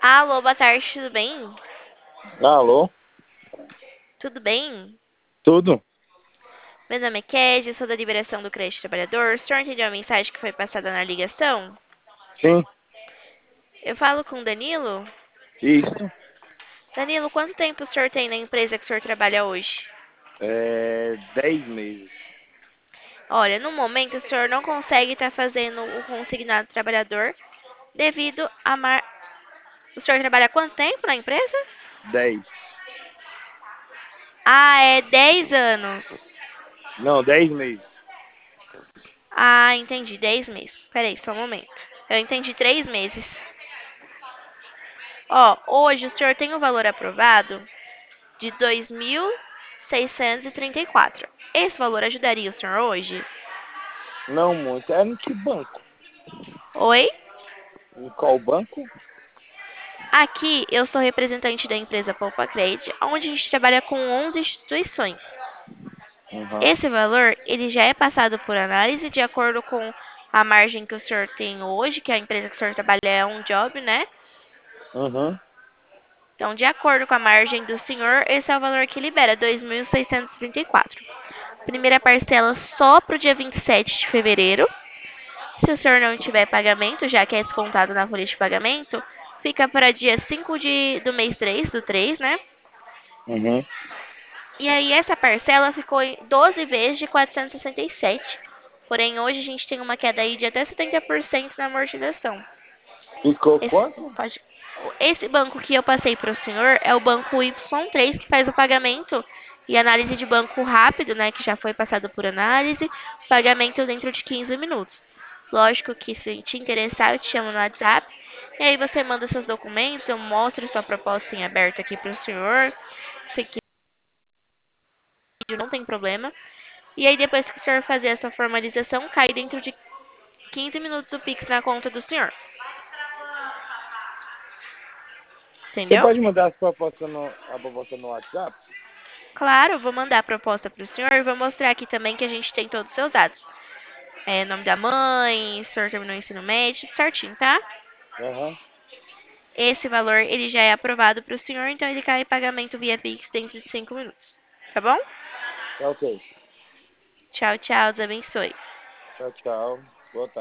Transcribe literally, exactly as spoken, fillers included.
Alô, boa tarde, tudo bem? Alô? Tudo bem? Tudo? Meu nome é Kézia, sou da Liberação do Crédito Trabalhador. O senhor entendeu a mensagem que foi passada na ligação? Sim, Eu falo com o Danilo? isso. Danilo, quanto tempo o senhor tem na empresa que o senhor trabalha hoje? É dez meses. Olha, no momento o senhor não consegue estar fazendo o consignado trabalhador devido a mar... O senhor trabalha há quanto tempo na empresa? Dez. Ah, é dez anos. Não, dez meses. Ah, entendi, dez meses. Peraí, só um momento. Eu entendi três meses. Ó, hoje o senhor tem o valor aprovado de dois mil seiscentos e trinta e quatro. Esse valor ajudaria o senhor hoje? Não muito. É em que banco? Oi? Em qual banco? Aqui eu sou representante da empresa Poupa Credit, onde a gente trabalha com onze instituições. Uhum. Esse valor, ele já é passado por análise de acordo com a margem que o senhor tem hoje, que a empresa que o senhor trabalha é um job, né? Uhum. Então, de acordo com a margem do senhor, esse é o valor que libera, dois mil seiscentos e trinta e quatro. Primeira parcela só para o dia vinte e sete de fevereiro. Se o senhor não tiver pagamento, já que é descontado na folha de pagamento, fica para dia cinco de, do mês três, do três, né? Uhum. E aí essa parcela ficou em doze vezes de quatrocentos e sessenta e sete. Porém, hoje a gente tem uma queda aí de até setenta por cento na amortização. Ficou Esse, quanto? pode, esse banco que eu passei para o senhor é o banco Y três, que faz o pagamento e análise de banco rápido, né? Que já foi passado por análise, pagamento dentro de quinze minutos. Lógico que se te interessar, eu te chamo no WhatsApp. E aí você manda seus documentos, eu mostro sua proposta em aberto aqui para o senhor. Se quiser, não tem problema. E aí depois que o senhor fazer essa formalização, cai dentro de quinze minutos o Pix na conta do senhor. Você Entendeu? pode mandar as propostas no, a proposta no WhatsApp? Claro, vou mandar a proposta para o senhor e vou mostrar aqui também que a gente tem todos os seus dados. É, nome da mãe, o senhor terminou o ensino médio, tudo certinho, tá? Aham. Esse valor, ele já é aprovado para o senhor, então ele cai em pagamento via Pix dentro de cinco minutos. Tá bom? Tá ok. Tchau, tchau, Deus abençoe. Tchau, tchau. Boa tarde.